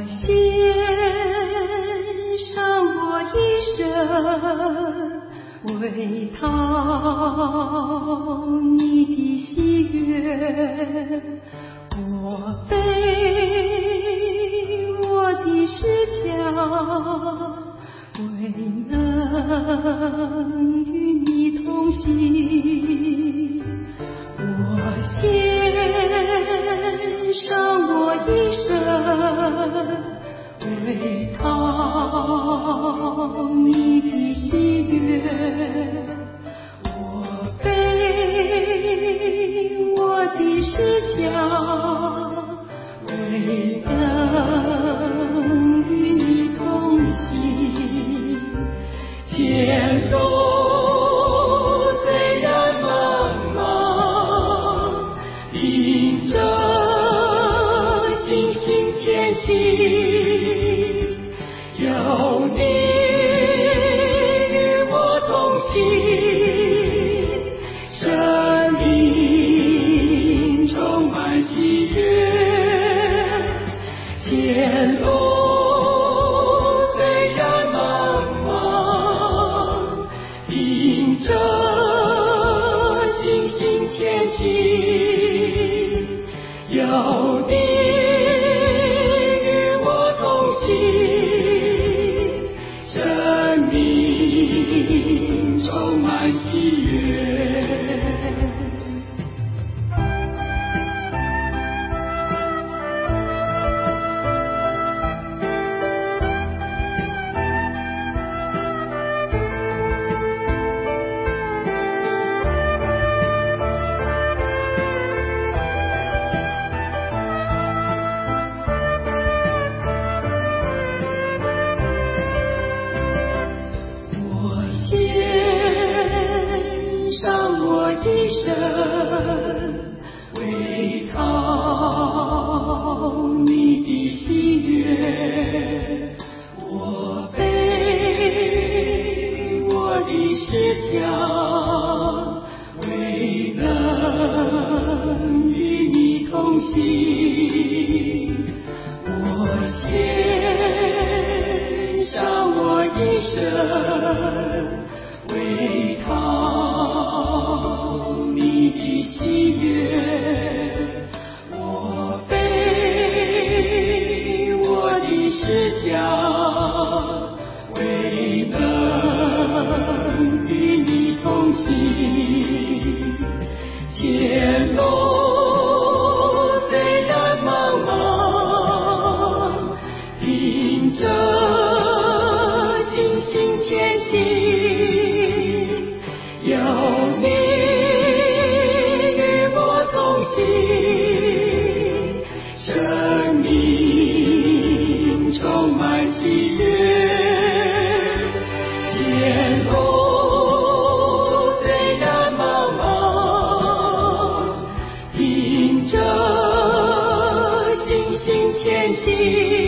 献上我一生，为讨你的喜悦。我背我的十架，为能与你同行。我献上我一生，为讨你的喜悦。我背我的十架，为能与你同行。前路虽然茫茫，迎着星星前行，有你与我同行，生命充满喜悦。前路虽然茫茫，迎着星星前行，有你与我同行，生命充满喜悦。一生为讨你的喜悦，我背我的十架，为能与你同行。我献上我一生，为讨你的喜悦。我背我的十架，为能与你同行。前路虽然茫茫，迎着星星前行，有你与我同行，生命充满喜悦。前路虽然茫茫，迎着星星前行。